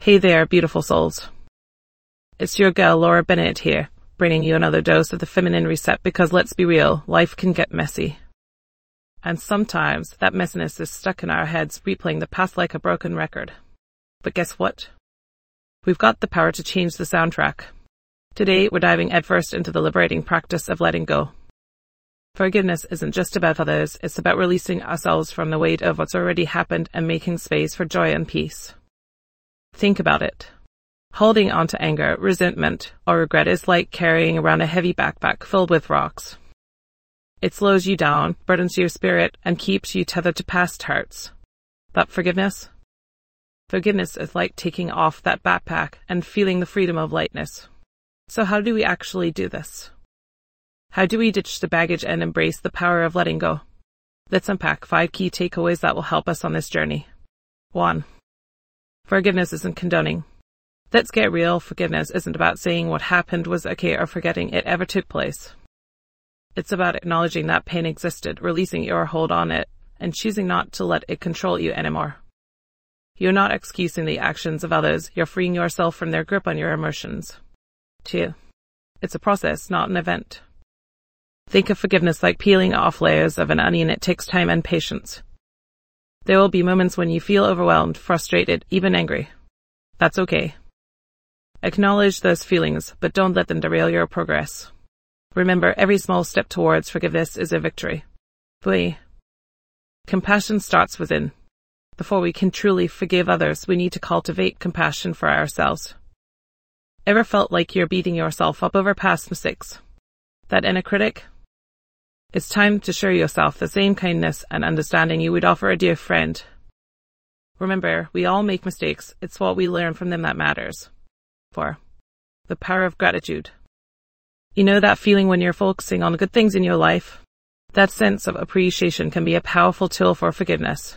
Hey there, beautiful souls. It's your girl Laura Bennett here, bringing you another dose of the feminine reset because let's be real, life can get messy. And sometimes that messiness is stuck in our heads, replaying the past like a broken record. But guess what? We've got the power to change the soundtrack. Today, we're diving headfirst into the liberating practice of letting go. Forgiveness isn't just about others, it's about releasing ourselves from the weight of what's already happened and making space for joy and peace. Think about it. Holding on to anger, resentment, or regret is like carrying around a heavy backpack filled with rocks. It slows you down, burdens your spirit, and keeps you tethered to past hurts. But forgiveness? Forgiveness is like taking off that backpack and feeling the freedom of lightness. So how do we actually do this? How do we ditch the baggage and embrace the power of letting go? Let's unpack 5 key takeaways that will help us on this journey. 1. Forgiveness isn't condoning. Let's get real, forgiveness isn't about saying what happened was okay or forgetting it ever took place. It's about acknowledging that pain existed, releasing your hold on it, and choosing not to let it control you anymore. You're not excusing the actions of others, you're freeing yourself from their grip on your emotions. 2. It's a process, not an event. Think of forgiveness like peeling off layers of an onion. It takes time and patience. There will be moments when you feel overwhelmed, frustrated, even angry. That's okay. Acknowledge those feelings, but don't let them derail your progress. Remember, every small step towards forgiveness is a victory. 3. Compassion starts within. Before we can truly forgive others, we need to cultivate compassion for ourselves. Ever felt like you're beating yourself up over past mistakes? That inner critic? It's time to show yourself the same kindness and understanding you would offer a dear friend. Remember, we all make mistakes. It's what we learn from them that matters. 4. The power of gratitude. You know that feeling when you're focusing on the good things in your life? That sense of appreciation can be a powerful tool for forgiveness.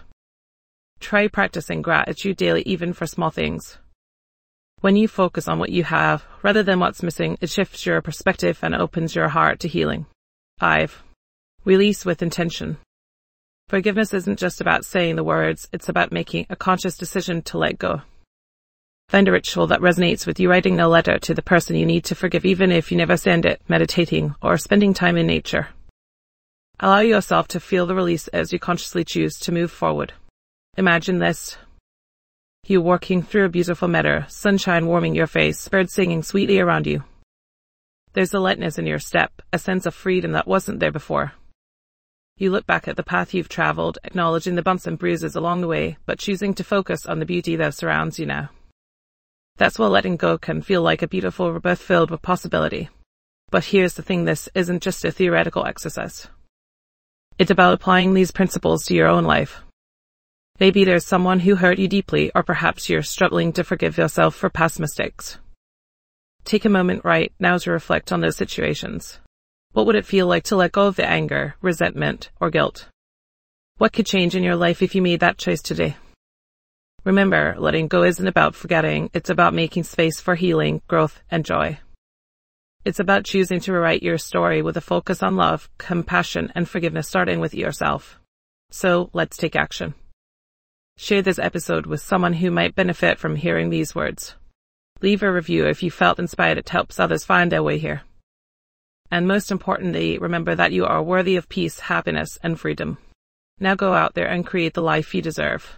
Try practicing gratitude daily, even for small things. When you focus on what you have, rather than what's missing, it shifts your perspective and opens your heart to healing. 5. Release with intention. Forgiveness isn't just about saying the words, it's about making a conscious decision to let go. Find a ritual that resonates with you, writing a letter to the person you need to forgive even if you never send it, meditating, or spending time in nature. Allow yourself to feel the release as you consciously choose to move forward. Imagine this. You walking through a beautiful meadow, sunshine warming your face, birds singing sweetly around you. There's a lightness in your step, a sense of freedom that wasn't there before. You look back at the path you've traveled, acknowledging the bumps and bruises along the way, but choosing to focus on the beauty that surrounds you now. That's what letting go can feel like, a beautiful rebirth filled with possibility. But here's the thing, this isn't just a theoretical exercise. It's about applying these principles to your own life. Maybe there's someone who hurt you deeply, or perhaps you're struggling to forgive yourself for past mistakes. Take a moment right now to reflect on those situations. What would it feel like to let go of the anger, resentment, or guilt? What could change in your life if you made that choice today? Remember, letting go isn't about forgetting, it's about making space for healing, growth, and joy. It's about choosing to rewrite your story with a focus on love, compassion, and forgiveness, starting with yourself. So, let's take action. Share this episode with someone who might benefit from hearing these words. Leave a review if you felt inspired. It helps others find their way here. And most importantly, remember that you are worthy of peace, happiness, and freedom. Now go out there and create the life you deserve.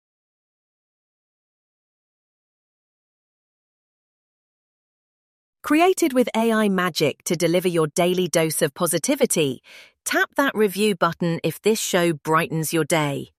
Created with AI magic to deliver your daily dose of positivity, tap that review button if this show brightens your day.